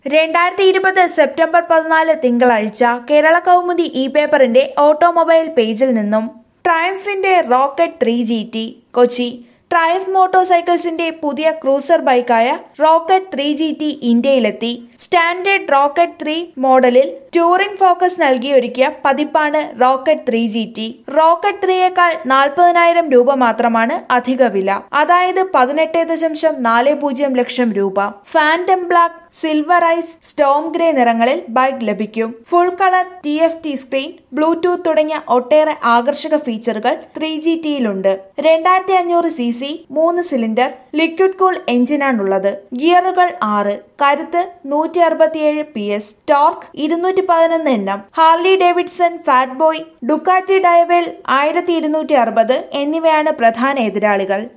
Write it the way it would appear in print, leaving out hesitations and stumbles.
2020 September 14 തിങ്കളാഴ്ച Kerala Kaumudi e പേപ്പറിന്റെ automobile പേജിൽ നിന്നും ട്രയംഫിന്റെ റോക്കറ്റ് 3GT കൊച്ചി. ട്രയംഫ് മോട്ടോർസൈക്കിൾസിന്റെ പുതിയ ക്രൂസർ ബൈക്കായ റോക്കറ്റ് 3GT ഇന്ത്യയിലെത്തി. സ്റ്റാൻഡേർഡ് റോക്കറ്റ് 3 മോഡലിൽ ടൂറിംഗ് ഫോക്കസ് നൽകിയൊരുക്കിയ പതിപ്പാണ് റോക്കറ്റ് 3GT. റോക്കറ്റ് 3യേക്കാൾ 40,000 രൂപ മാത്രമാണ് അധിക വില, അതായത് 18.40 ലക്ഷം രൂപ. Phantom black, silver ice, storm grey നിറങ്ങളിൽ ബൈക്ക് ലഭിക്കും. Full colour TFT screen, Bluetooth തുടങ്ങിയ ഒട്ടേറെ ആകർഷക ഫീച്ചറുകൾ 3GTയിലുണ്ട്. 2500cc 3 സിലിണ്ടർ ലിക്വിഡ് കൂൾ എഞ്ചിനാണുള്ളത്. ഗിയറുകൾ 6, കരുത്ത് 167 PS, torque 211 Nm. Harley Davidson Fat Boy, Ducati Diavel 1260 എന്നിവയാണ് പ്രധാന എതിരാളികൾ.